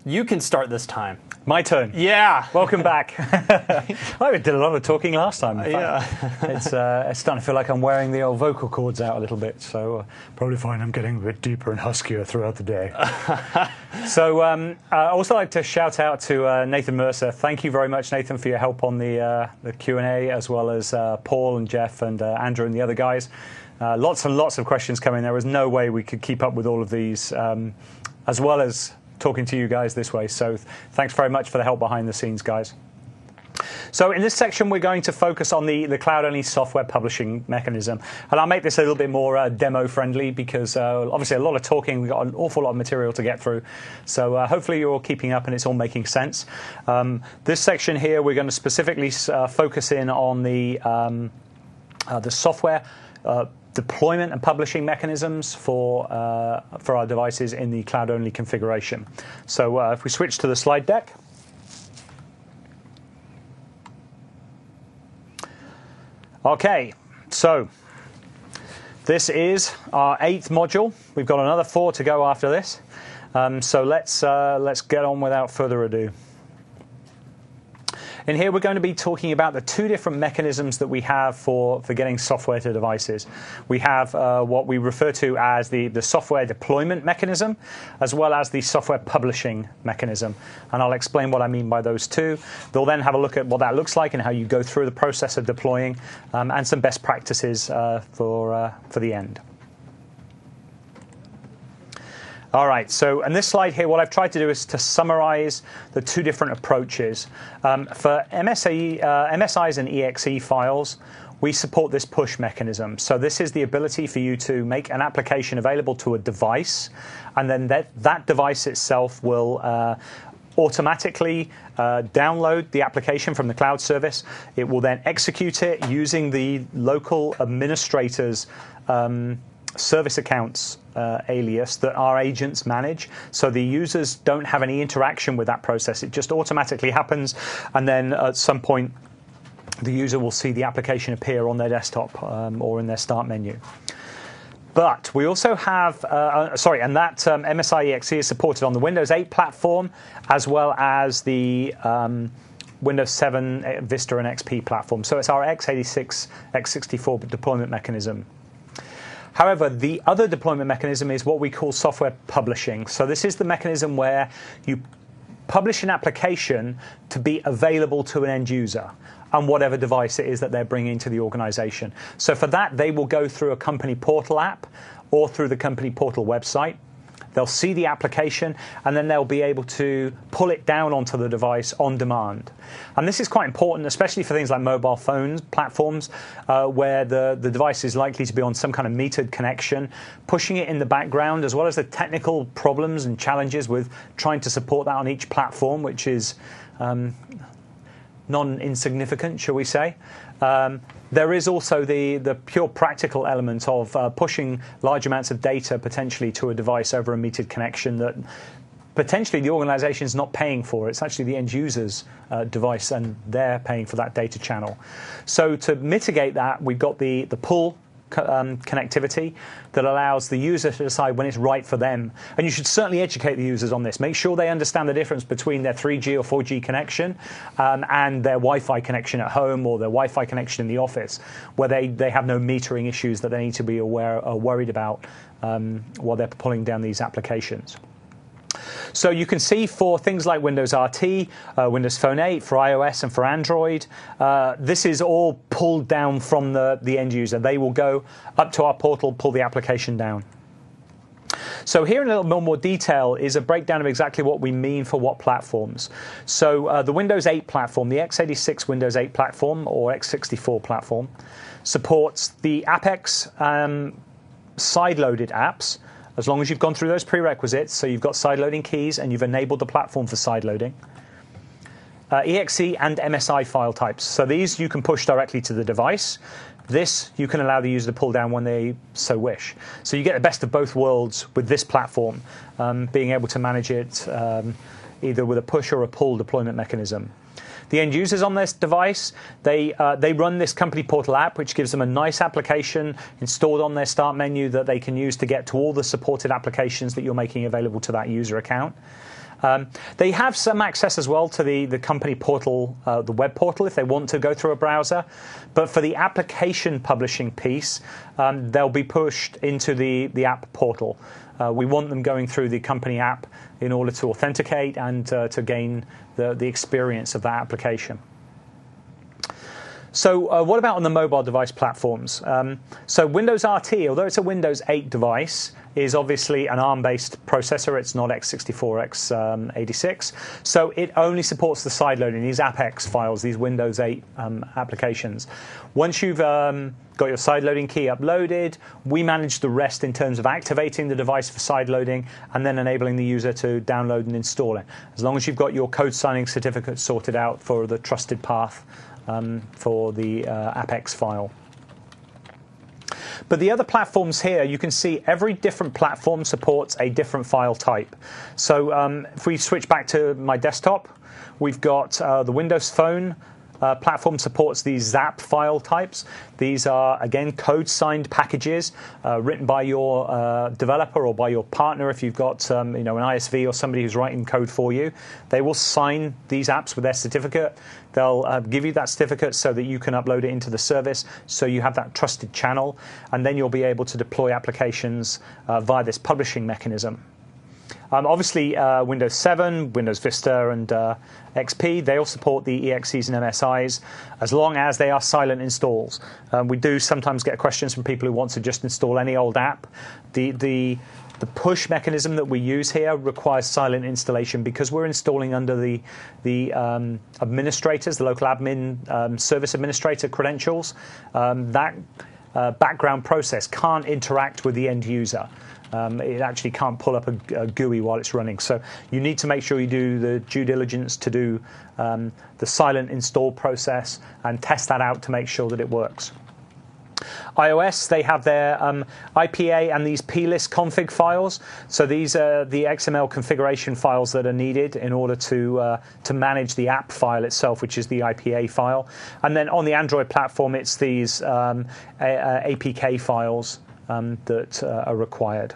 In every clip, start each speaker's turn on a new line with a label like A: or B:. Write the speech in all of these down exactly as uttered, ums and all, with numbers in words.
A: You can start this time.
B: My turn.
A: Yeah.
B: Welcome back. I did a lot of talking last time. In fact.
A: Yeah.
B: it's, uh, it's starting to feel like I'm wearing the old vocal cords out a little bit, so uh, probably find I'm getting a bit deeper and huskier throughout the day. so um, I also like to shout out to uh, Nathan Mercer. Thank you very much, Nathan, for your help on the, uh, the Q and A, as well as uh, Paul and Jeff and uh, Andrew and the other guys. Uh, lots and lots of questions coming. There was no way we could keep up with all of these, um, as well as talking to you guys this way. So th- thanks very much for the help behind the scenes, guys. So in this section, we're going to focus on the, the cloud-only software publishing mechanism. And I'll make this a little bit more uh, demo-friendly because uh, obviously a lot of talking, we've got an awful lot of material to get through. So uh, hopefully you're all keeping up and it's all making sense. Um, this section here, we're going to specifically uh, focus in on the, um, uh, the software uh, deployment and publishing mechanisms for uh, for our devices in the cloud-only configuration. So uh, if we switch to the slide deck. Okay, so this is our eighth module. We've got another four to go after this. Um, so let's uh, let's get on without further ado. In here, we're going to be talking about the two different mechanisms that we have for, for getting software to devices. We have uh, what we refer to as the, the software deployment mechanism, as well as the software publishing mechanism. And I'll explain what I mean by those two. They'll then have a look at what that looks like and how you go through the process of deploying, um, and some best practices uh, for, uh, for the end. All right, so in this slide here, what I've tried to do is to summarize the two different approaches. Um, for M S I, uh, M S Is and E X E files, we support this push mechanism. So this is the ability for you to make an application available to a device, and then that, that device itself will uh, automatically uh, download the application from the cloud service. It will then execute it using the local administrator's um, service accounts uh, alias that our agents manage. So the users don't have any interaction with that process. It just automatically happens, and then at some point the user will see the application appear on their desktop um, or in their start menu. But we also have, uh, uh, sorry, and that um, M S I E X E is supported on the Windows eight platform, as well as the um, Windows seven, Vista, and X P platform. So it's our x eighty-six, x sixty-four deployment mechanism. However, the other deployment mechanism is what we call software publishing. So this is the mechanism where you publish an application to be available to an end user on whatever device it is that they're bringing to the organization. So for that, they will go through a company portal app or through the company portal website. They'll see the application, and then they'll be able to pull it down onto the device on demand. And this is quite important, especially for things like mobile phones platforms, uh, where the, the device is likely to be on some kind of metered connection. Pushing it in the background, as well as the technical problems and challenges with trying to support that on each platform, which is um, non-insignificant, shall we say. Um, there is also the, the pure practical element of uh, pushing large amounts of data potentially to a device over a metered connection that potentially the organization is not paying for. It's actually the end user's uh, device, and they're paying for that data channel. So to mitigate that, we've got the, the pull Um, connectivity that allows the user to decide when it's right for them. And you should certainly educate the users on this. Make sure they understand the difference between their three G or four G connection um, and their Wi-Fi connection at home or their Wi-Fi connection in the office, where they, they have no metering issues that they need to be aware or worried about um, while they're pulling down these applications. So you can see for things like Windows R T, uh, Windows Phone eight, for iOS and for Android, uh, this is all pulled down from the, the end user. They will go up to our portal, pull the application down. So here in a little bit more detail is a breakdown of exactly what we mean for what platforms. So uh, the Windows eight platform, the x eighty-six Windows eight platform or x sixty-four platform, supports the Apex um, side-loaded apps, as long as you've gone through those prerequisites. So you've got side-loading keys and you've enabled the platform for side-loading. Uh, E X E and M S I file types. So these you can push directly to the device. This you can allow the user to pull down when they so wish. So you get the best of both worlds with this platform, um, being able to manage it um, either with a push or a pull deployment mechanism. The end users on this device, they uh, they run this company portal app, which gives them a nice application installed on their start menu that they can use to get to all the supported applications that you're making available to that user account. Um, they have some access as well to the, the company portal, uh, the web portal, if they want to go through a browser. But for the application publishing piece, um, they'll be pushed into the, the app portal. Uh, we want them going through the company app in order to authenticate and uh, to gain the, the experience of that application. So uh, what about on the mobile device platforms? Um, so Windows R T, although it's a Windows eight device, is obviously an ARM-based processor. It's not x sixty-four, x eighty-six. So it only supports the sideloading, these AppX files, these Windows eight um, applications. Once you've um, got your sideloading key uploaded, we manage the rest in terms of activating the device for sideloading and then enabling the user to download and install it. As long as you've got your code signing certificate sorted out for the trusted path um, for the uh, AppX file. But the other platforms here, you can see every different platform supports a different file type. So um, if we switch back to my desktop, we've got uh, the Windows Phone uh, platform supports these ZAP file types. These are, again, code-signed packages uh, written by your uh, developer or by your partner. If you've got um, you know, an I S V or somebody who's writing code for you, they will sign these apps with their certificate. They'll uh, give you that certificate so that you can upload it into the service, so you have that trusted channel, and then you'll be able to deploy applications uh, via this publishing mechanism. Um, obviously, uh, Windows seven, Windows Vista, and uh, X P, they all support the E X Es and M S Is as long as they are silent installs. Um, we do sometimes get questions from people who want to just install any old app. The, the, the push mechanism that we use here requires silent installation because we're installing under the, the um, administrators, the local admin um, service administrator credentials. Um, that uh, background process can't interact with the end user. Um, it actually can't pull up a, a G U I while it's running. So you need to make sure you do the due diligence to do um, the silent install process and test that out to make sure that it works. iOS, they have their um, I P A and these plist config files. So these are the X M L configuration files that are needed in order to uh, to manage the app file itself, which is the I P A file. And then on the Android platform, it's these um, A P K files Um, that uh, are required.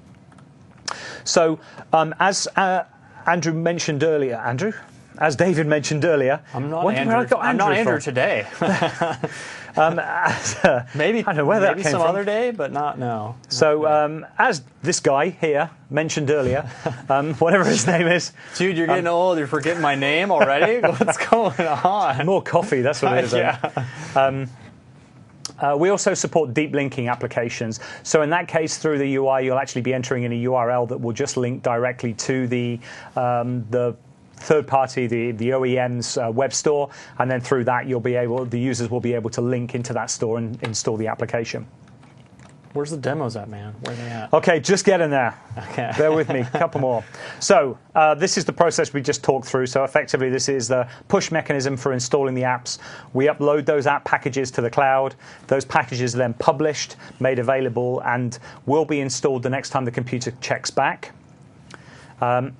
B: So, um, as uh, Andrew mentioned earlier, Andrew, as David mentioned earlier,
A: I'm not Andrew. I got Andrew I'm not Andrew from? today.
B: um, as, uh,
A: maybe
B: I don't know where
A: maybe
B: that came
A: some
B: from.
A: other day, but not now.
B: So, um, as this guy here mentioned earlier, um, whatever his name is,
A: dude, you're getting um, old. You're forgetting my name already. What's going on?
B: More coffee. That's what it is.
A: yeah.
B: Um, Uh, we also support deep linking applications. So in that case, through the U I, you'll actually be entering in a U R L that will just link directly to the um, the third party, the the O E M's uh, web store, and then through that, you'll be able, the users will be able to link into that store and install the application.
A: Where's the demos at, man? Where are they at?
B: Okay, just get in there.
A: Okay.
B: Bear with me, a couple more. So uh, this is the process we just talked through. So effectively, this is the push mechanism for installing the apps. We upload those app packages to the cloud. Those packages are then published, made available, and will be installed the next time the computer checks back. Um,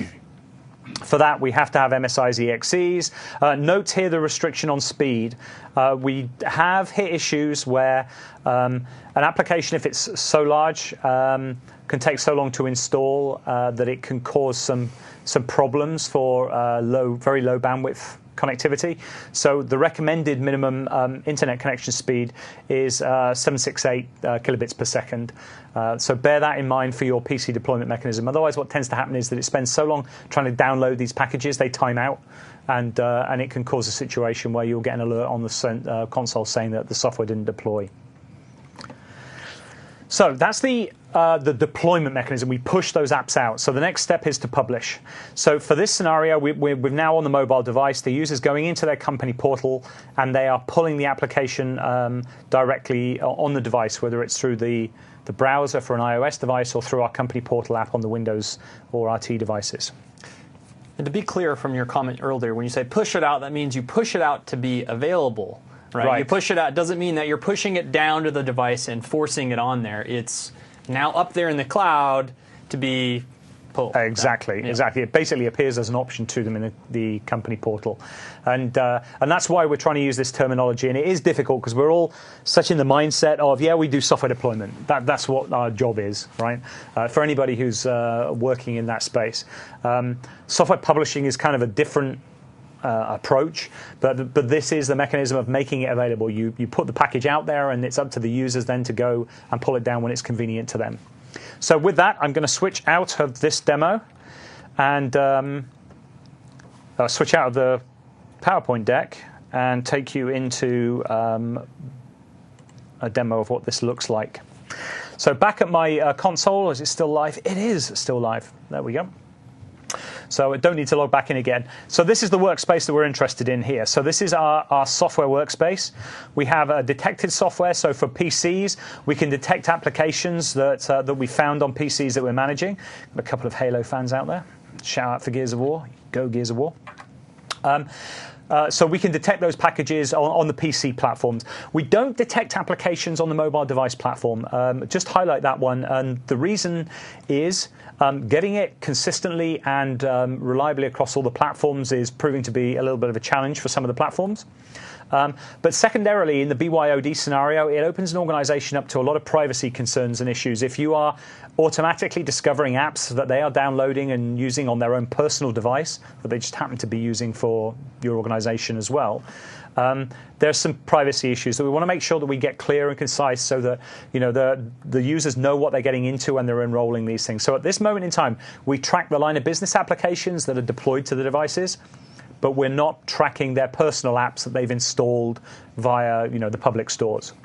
B: For that, we have to have M S Is, E X Es. Uh, note here the restriction on speed. Uh, we have hit issues where um, an application, if it's so large, um, can take so long to install uh, that it can cause some some problems for uh, low, very low bandwidth connectivity. So the recommended minimum um, internet connection speed is uh, seven sixty-eight uh, kilobits per second. Uh, so bear that in mind for your P C deployment mechanism. Otherwise, what tends to happen is that it spends so long trying to download these packages, they time out, and uh, and it can cause a situation where you'll get an alert on the uh, console saying that the software didn't deploy. So that's the uh, the deployment mechanism. We push those apps out. So the next step is to publish. So for this scenario, we, we're, we're now on the mobile device. The user's going into their company portal, and they are pulling the application um, directly on the device, whether it's through the, the browser for an iOS device or through our company portal app on the Windows or R T devices.
A: And to be clear from your comment earlier, when you say push it out, that means you push it out to be available. Right. right. You push it out. It doesn't mean that you're pushing it down to the device and forcing it on there. It's now up there in the cloud to be pull.
B: Exactly,
A: yeah.
B: exactly. It basically appears as an option to them in the, the company portal. And uh, and that's why we're trying to use this terminology. And it is difficult because we're all such in the mindset of, yeah, we do software deployment. That, that's what our job is, right? Uh, for anybody who's uh, working in that space. Um, software publishing is kind of a different Uh, approach, but but this is the mechanism of making it available. You you put the package out there, and it's up to the users then to go and pull it down when it's convenient to them. So with that, I'm going to switch out of this demo and um, uh, switch out of the PowerPoint deck and take you into um, a demo of what this looks like. So back at my uh, console, is it still live? It is still live. There we go. So I don't need to log back in again. So this is the workspace that we're interested in here. So this is our, our software workspace. We have a detected software. So for P Cs, we can detect applications that uh, that we found on P Cs that we're managing. A couple of Halo fans out there. Shout out for Gears of War. Go Gears of War. Um, Uh, so we can detect those packages on, on the P C platforms. We don't detect applications on the mobile device platform. Um, just highlight that one. And the reason is um, getting it consistently and um, reliably across all the platforms is proving to be a little bit of a challenge for some of the platforms. Um, but secondarily, in the B Y O D scenario, it opens an organization up to a lot of privacy concerns and issues. If you are automatically discovering apps that they are downloading and using on their own personal device, that they just happen to be using for your organization as well, um, there's some privacy issues. So we want to make sure that we get clear and concise so that you know the, the users know what they're getting into when they're enrolling these things. So at this moment in time, we track the line of business applications that are deployed to the devices, but we're not tracking their personal apps that they've installed via you know, the public stores.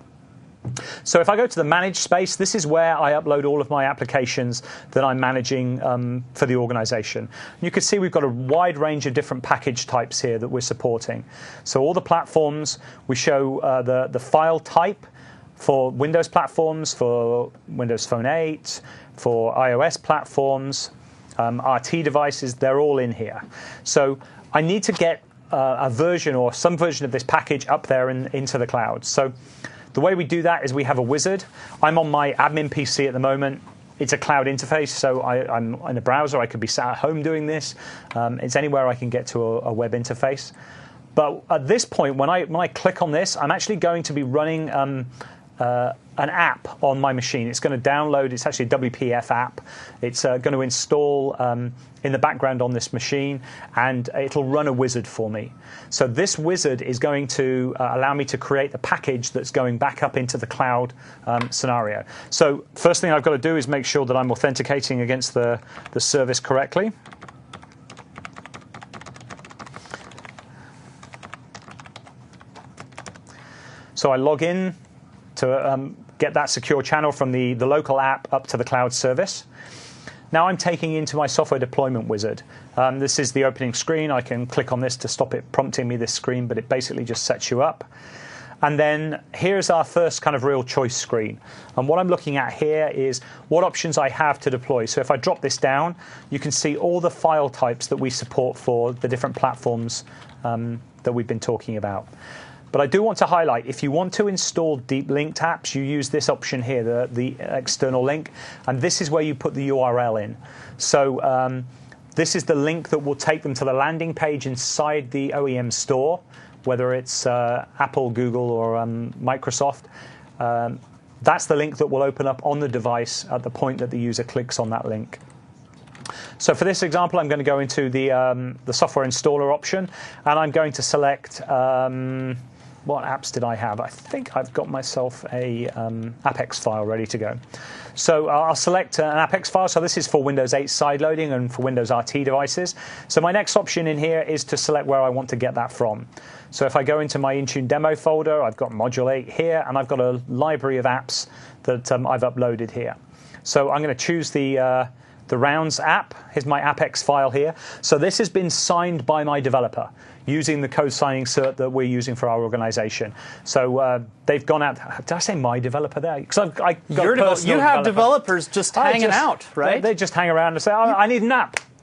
B: So if I go to the manage space, this is where I upload all of my applications that I'm managing um, for the organization. You can see we've got a wide range of different package types here that we're supporting. So all the platforms, we show uh, the, the file type for Windows platforms, for Windows Phone eight, for iOS platforms, um, R T devices, they're all in here. So I need to get uh, a version or some version of this package up there in, into the cloud. So the way we do that is we have a wizard. I'm on my admin P C at the moment. It's a cloud interface, so I, I'm in a browser. I could be sat at home doing this. Um, it's anywhere I can get to a, a web interface. But at this point, when I, when I click on this, I'm actually going to be running um, uh, an app on my machine. It's going to download. It's actually a W P F app. It's uh, going to install um, in the background on this machine, and it'll run a wizard for me. So this wizard is going to uh, allow me to create the package that's going back up into the cloud um, scenario. So first thing I've got to do is make sure that I'm authenticating against the, the service correctly. So I log in to um, get that secure channel from the, the local app up to the cloud service. Now I'm taking into my software deployment wizard. Um, this is the opening screen. I can click on this to stop it prompting me this screen, but it basically just sets you up. And then here's our first kind of real choice screen. And what I'm looking at here is what options I have to deploy. So if I drop this down, you can see all the file types that we support for the different platforms um, that we've been talking about. But I do want to highlight, if you want to install deep linked apps, you use this option here, the, the external link, and this is where you put the U R L in. So um, this is the link that will take them to the landing page inside the O E M store, whether it's uh, Apple, Google, or um, Microsoft. Um, that's the link that will open up on the device at the point that the user clicks on that link. So for this example, I'm going to go into the, um, the software installer option, and I'm going to select... Um, What apps did I have? I think I've got myself a um, Apex file ready to go. So I'll select an Apex file. So this is for Windows eight sideloading and for Windows R T devices. So my next option in here is to select where I want to get that from. So if I go into my Intune demo folder, I've got Module eight here, and I've got a library of apps that um, I've uploaded here. So I'm going to choose the... Uh, The Rounds app. Here's my Apex file here. So this has been signed by my developer using the code signing cert that we're using for our organization. So uh, they've gone out. Did I say my developer there? Because I've, I've got
A: You're
B: a personal
A: You have
B: developer.
A: developers just
B: I
A: hanging
B: just,
A: out, right?
B: They, they just hang around and say, oh, I need an app.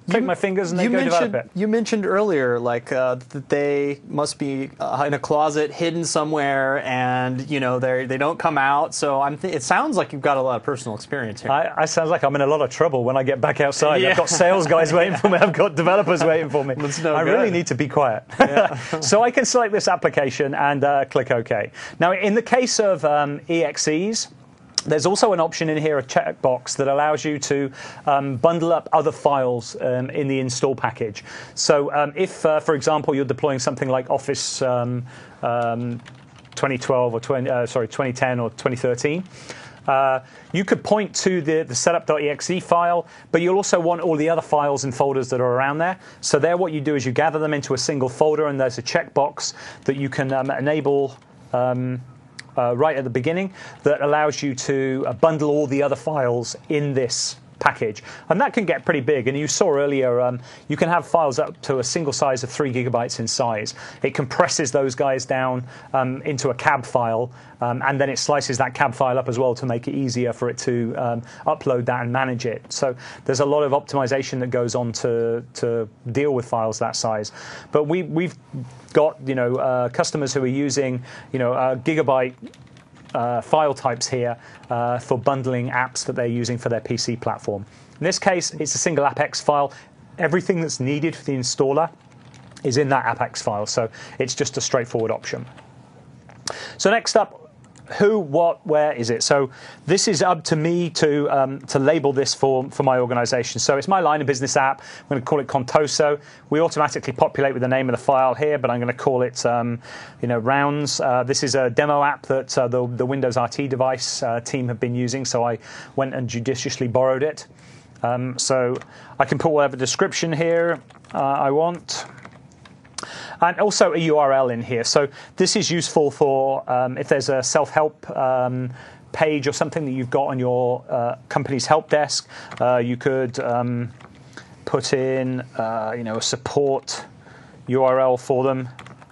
B: click my fingers, and they
A: you
B: go
A: mentioned,
B: develop it.
A: You mentioned earlier, like uh, that they must be uh, in a closet, hidden somewhere, and you know they they don't come out. So I'm. Th- it sounds like you've got a lot of personal experience here.
B: I, I sounds like I'm in a lot of trouble when I get back outside. Yeah. I've got sales guys waiting for me. I've got developers waiting for me.
A: That's no
B: I
A: good.
B: really need to be quiet. Yeah. So I can select this application and uh, click OK. Now, in the case of um, E X Es, there's also an option in here, a checkbox, that allows you to um, bundle up other files um, in the install package. So um, if, uh, for example, you're deploying something like Office um, um, twenty twelve or twenty, uh, sorry, twenty ten or twenty thirteen, uh, you could point to the, the setup.exe file, but you'll also want all the other files and folders that are around there. So there, what you do is you gather them into a single folder, and there's a checkbox that you can um, enable um, Uh, right at the beginning that allows you to uh, bundle all the other files in this package. And that can get pretty big. And you saw earlier, um, you can have files up to a single size of three gigabytes in size. It compresses those guys down um, into a cab file, um, and then it slices that cab file up as well to make it easier for it to um, upload that and manage it. So there's a lot of optimization that goes on to, to deal with files that size. But we, we've got you know uh, customers who are using you know uh, gigabyte uh, file types here uh, for bundling apps that they're using for their P C platform. In this case, it's a single AppX file. Everything that's needed for the installer is in that AppX file, so it's just a straightforward option. So next up, who, what, where is it? So this is up to me to um, to label this for, for my organization. So it's my line of business app. I'm going to call it Contoso. We automatically populate with the name of the file here, but I'm going to call it um, you know, Rounds. Uh, this is a demo app that uh, the, the Windows R T device uh, team have been using, so I went and judiciously borrowed it. Um, so I can put whatever description here uh, I want. And also a U R L in here. So this is useful for um, if there's a self-help um, page or something that you've got on your uh, company's help desk. Uh, you could um, put in uh, you know, a support U R L for them,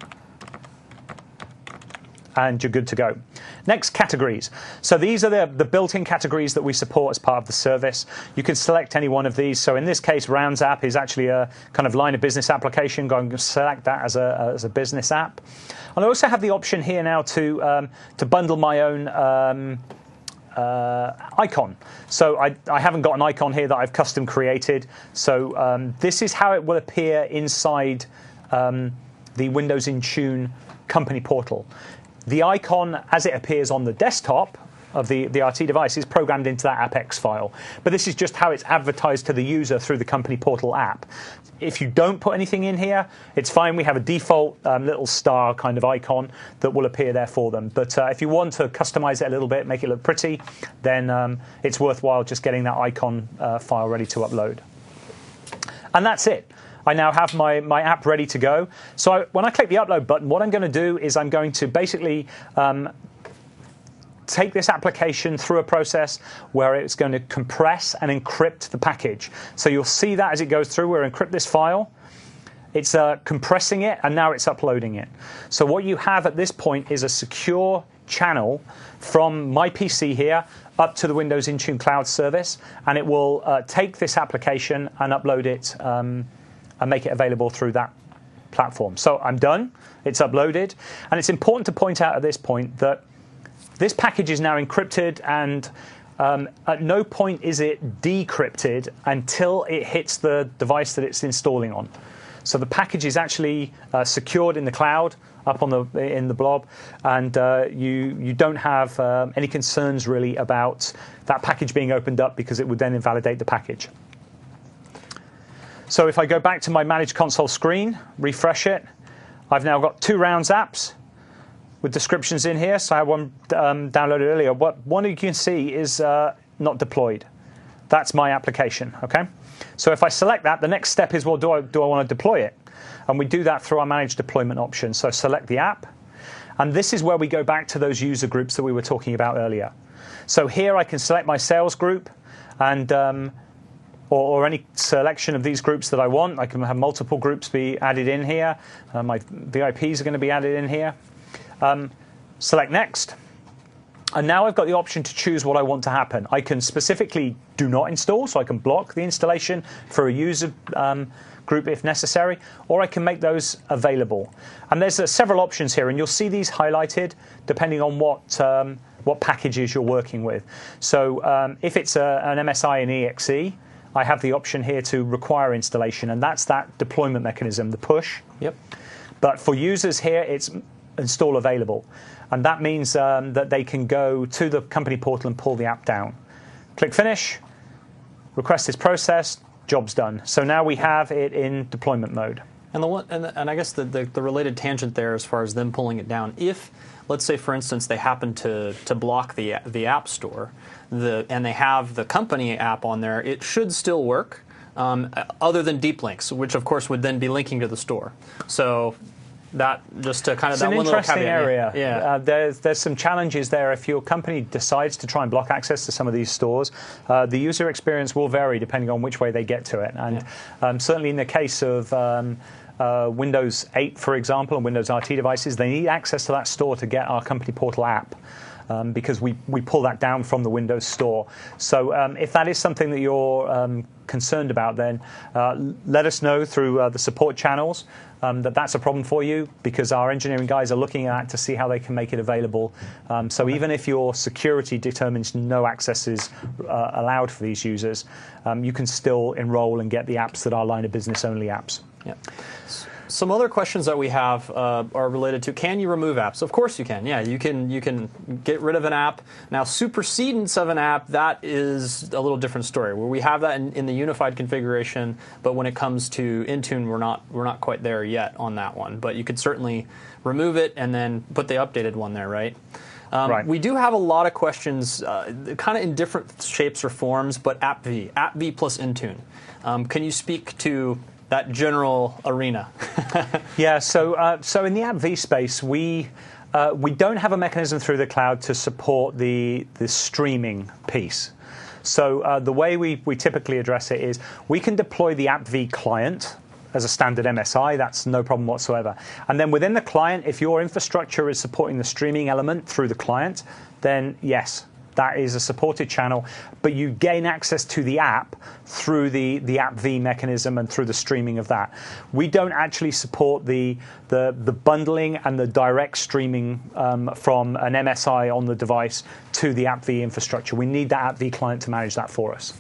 B: and you're good to go. Next, categories. So these are the, the built-in categories that we support as part of the service. You can select any one of these. So in this case, Rounds app is actually a kind of line of business application. Go and select that as a, as a business app. And I also have the option here now to, um, to bundle my own um, uh, icon. So I, I haven't got an icon here that I've custom created. So um, this is how it will appear inside um, the Windows Intune company portal. The icon, as it appears on the desktop of the, the R T device, is programmed into that AppX file. But this is just how it's advertised to the user through the company portal app. If you don't put anything in here, it's fine. We have a default um, little star kind of icon that will appear there for them. But uh, if you want to customize it a little bit, make it look pretty, then um, it's worthwhile just getting that icon uh, file ready to upload. And that's it. I now have my, my app ready to go. So I, when I click the upload button, what I'm going to do is I'm going to basically um, take this application through a process where it's going to compress and encrypt the package. So you'll see that as it goes through. We'll encrypt this file. It's uh, compressing it, and now it's uploading it. So what you have at this point is a secure channel from my P C here up to the Windows Intune Cloud service, and it will uh, take this application and upload it um, and make it available through that platform. So I'm done. It's uploaded. And it's important to point out at this point that this package is now encrypted, and um, at no point is it decrypted until it hits the device that it's installing on. So the package is actually uh, secured in the cloud, up on the in the blob, and uh, you you don't have um, any concerns really about that package being opened up, because it would then invalidate the package. So if I go back to my Manage Console screen, refresh it, I've now got two Rounds apps with descriptions in here. So I had one um, downloaded earlier. What one you can see is uh, not deployed. That's my application. Okay. So if I select that, the next step is, well, do I do I want to deploy it? And we do that through our Manage Deployment option. So select the app, and this is where we go back to those user groups that we were talking about earlier. So here I can select my sales group, and um, or, or any selection of these groups that I want. I can have multiple groups be added in here. Uh, my V I Ps are going to be added in here. Um, select Next. And now I've got the option to choose what I want to happen. I can specifically do not install, so I can block the installation for a user um, group if necessary, or I can make those available. And there's uh, several options here, and you'll see these highlighted depending on what um, what packages you're working with. So um, if it's a, an M S I and E X E, I have the option here to require installation, and that's that deployment mechanism, the push.
A: Yep.
B: But for users here, it's install available. And that means um, that they can go to the company portal and pull the app down. Click Finish, request is processed, job's done. So now we have it in deployment mode.
A: And the one, and, and I guess the, the, the related tangent there, as far as them pulling it down, if, let's say, for instance, they happen to to block the the App Store, the and they have the company app on there, it should still work, um, other than deep links, which of course would then be linking to the store. So that just to kind of
B: it's
A: that
B: an
A: one
B: interesting
A: little caveat.
B: area.
A: Yeah,
B: Uh, there's there's some challenges there. If your company decides to try and block access to some of these stores, uh, the user experience will vary depending on which way they get to it. And yeah. um, certainly in the case of um, uh, Windows eight, for example, and Windows R T devices, they need access to that store to get our company portal app. Um, because we, we pull that down from the Windows Store. So um, if that is something that you're um, concerned about, then uh, let us know through uh, the support channels um, that that's a problem for you, because our engineering guys are looking at it to see how they can make it available. Um, so even if your security determines no access is uh, allowed for these users, um, you can still enroll and get the apps that are line of business only apps.
A: Yeah. Some other questions that we have uh, are related to, can you remove apps? Of course you can. Yeah, you can you can get rid of an app. Now, supersedence of an app, that is a little different story, where we have that in, in the unified configuration, but when it comes to Intune, we're not we're not quite there yet on that one. But you could certainly remove it and then put the updated one there, right? Um,
B: right.
A: We do have a lot of questions, uh, kind of in different shapes or forms, but AppV, AppV plus Intune. Um, can you speak to that general arena?
B: Yeah, so uh, so in the AppV space, we uh, we don't have a mechanism through the cloud to support the the streaming piece. So uh, the way we, we typically address it is we can deploy the AppV client as a standard M S I. That's no problem whatsoever. And then within the client, if your infrastructure is supporting the streaming element through the client, then yes, that is a supported channel, but you gain access to the app through the, the AppV mechanism and through the streaming of that. We don't actually support the, the, the bundling and the direct streaming um, from an M S I on the device to the AppV infrastructure. We need that AppV client to manage that for us.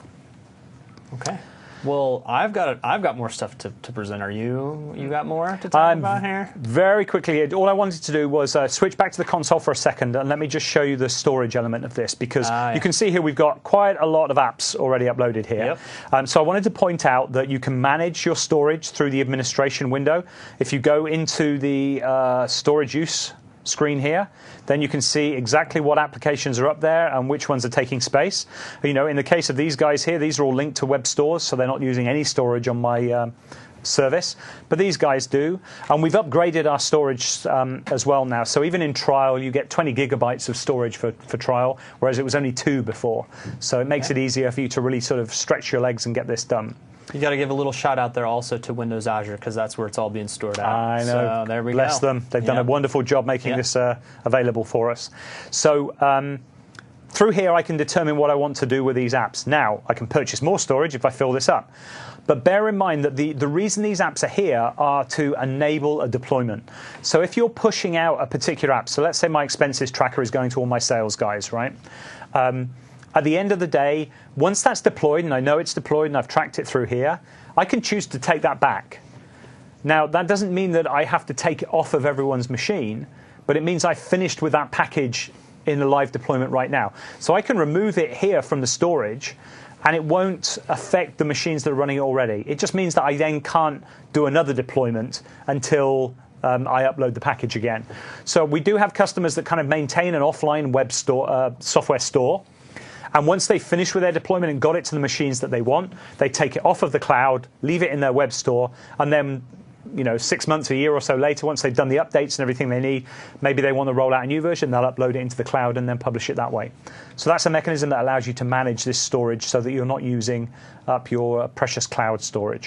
A: Okay. Well, I've got a, I've got more stuff to, to present. Are you you got more to talk
B: Um,
A: about here?
B: Very quickly, all I wanted to do was uh, switch back to the console for a second, and let me just show you the storage element of this, because
A: Ah, yeah.
B: you can see here we've got quite a lot of apps already uploaded here.
A: Yep.
B: Um, so I wanted to point out that you can manage your storage through the administration window. If you go into the uh, storage use screen here, then you can see exactly what applications are up there and which ones are taking space. You know, in the case of these guys here, these are all linked to web stores, so they're not using any storage on my um, service, but these guys do. And we've upgraded our storage um, as well now. So even in trial, you get twenty gigabytes of storage for, for trial, whereas it was only two before. So it makes
A: Okay.
B: it easier for you to really sort of stretch your legs and get this done.
A: You got to give a little shout out there also to Windows Azure, because that's where it's all being stored at.
B: I know.
A: So there we
B: Bless
A: go.
B: them. They've done
A: Yeah.
B: a wonderful job making
A: Yeah.
B: this uh, available for us. So um, through here, I can determine what I want to do with these apps. Now, I can purchase more storage if I fill this up. But bear in mind that the, the reason these apps are here are to enable a deployment. So if you're pushing out a particular app, so let's say my expenses tracker is going to all my sales guys, right? Um, at the end of the day, once that's deployed, and I know it's deployed and I've tracked it through here, I can choose to take that back. Now, that doesn't mean that I have to take it off of everyone's machine, but it means I've finished with that package in the live deployment right now. So I can remove it here from the storage, and it won't affect the machines that are running it already. It just means that I then can't do another deployment until um, I upload the package again. So we do have customers that kind of maintain an offline web store, uh, software store. And once they finish with their deployment and got it to the machines that they want, they take it off of the cloud, leave it in their web store, and then, you know, six months, a year or so later, once they've done the updates and everything they need, maybe they want to roll out a new version, they'll upload it into the cloud and then publish it that way. So that's a mechanism that allows you to manage this storage so that you're not using up your precious cloud storage.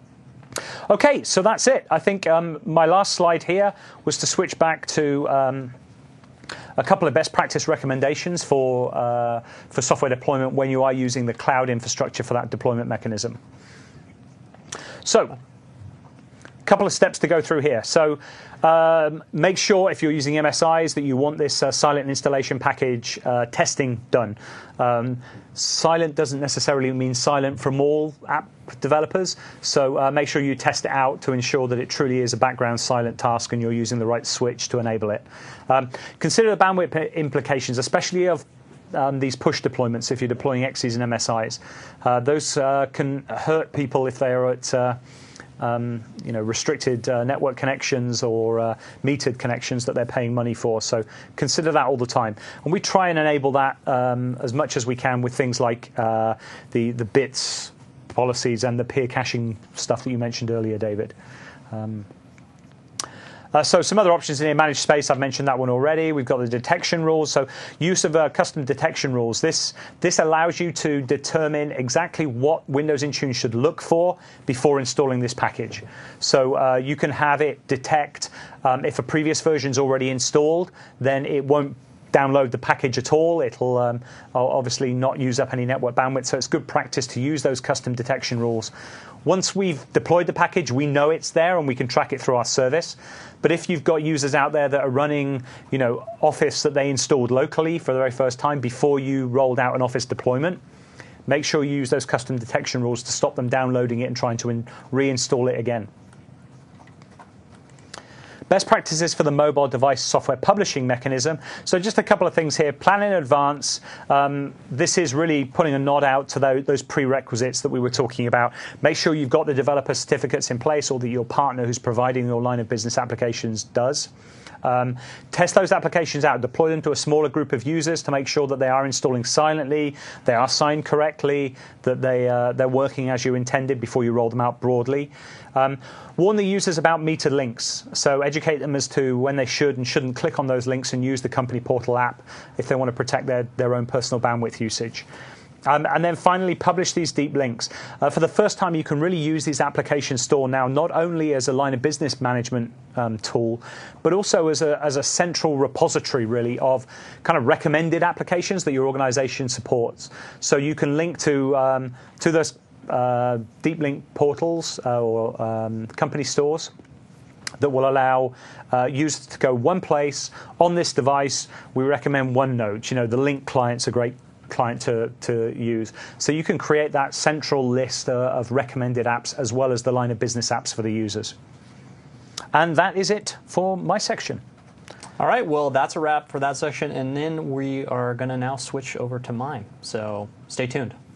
B: Okay, so that's it. I think um, my last slide here was to switch back to um, a couple of best practice recommendations for, uh, for software deployment when you are using the cloud infrastructure for that deployment mechanism. So, a couple of steps to go through here. So, um, make sure if you're using M S Is that you want this uh, silent installation package uh, testing done. Um, silent doesn't necessarily mean silent from all app developers, so uh, make sure you test it out to ensure that it truly is a background silent task and you're using the right switch to enable it. Um, consider the bandwidth implications, especially of Um, these push deployments if you're deploying X Es and M S Is. Uh, those uh, can hurt people if they are at uh, um, you know, restricted uh, network connections or uh, metered connections that they're paying money for. So consider that all the time. And we try and enable that um, as much as we can with things like uh, the, the bits policies and the peer caching stuff that you mentioned earlier, David. Um, Uh, so some other options in here, managed space, I've mentioned that one already. We've got the detection rules. So use of uh, custom detection rules. This, this allows you to determine exactly what Windows Intune should look for before installing this package. So uh, you can have it detect um, if a previous version is already installed, then it won't download the package at all. It'll um, obviously not use up any network bandwidth, so it's good practice to use those custom detection rules. Once we've deployed the package, we know it's there and we can track it through our service. But if you've got users out there that are running, you know, Office that they installed locally for the very first time before you rolled out an Office deployment, make sure you use those custom detection rules to stop them downloading it and trying to in- reinstall it again. Best practices for the mobile device software publishing mechanism. So just a couple of things here. Plan in advance. Um, this is really putting a nod out to those, those prerequisites that we were talking about. Make sure you've got the developer certificates in place, or that your partner who's providing your line of business applications does. Um, test those applications out, deploy them to a smaller group of users to make sure that they are installing silently, they are signed correctly, that they, uh, they're working as you intended before you roll them out broadly. Um, warn the users about metered links, so educate them as to when they should and shouldn't click on those links and use the company portal app if they want to protect their, their own personal bandwidth usage. Um, and then finally, publish these deep links. Uh, for the first time, you can really use these application store now not only as a line of business management um, tool, but also as a, as a central repository, really, of kind of recommended applications that your organization supports. So you can link to, um, to those uh, deep link portals uh, or um, company stores that will allow uh, users to go one place on this device. We recommend OneNote. You know, the link client's a great client to, to use. So you can create that central list uh, of recommended apps as well as the line of business apps for the users. And that is it for my section.
A: All right, well, that's a wrap for that section, and then we are going to now switch over to mine. So stay tuned.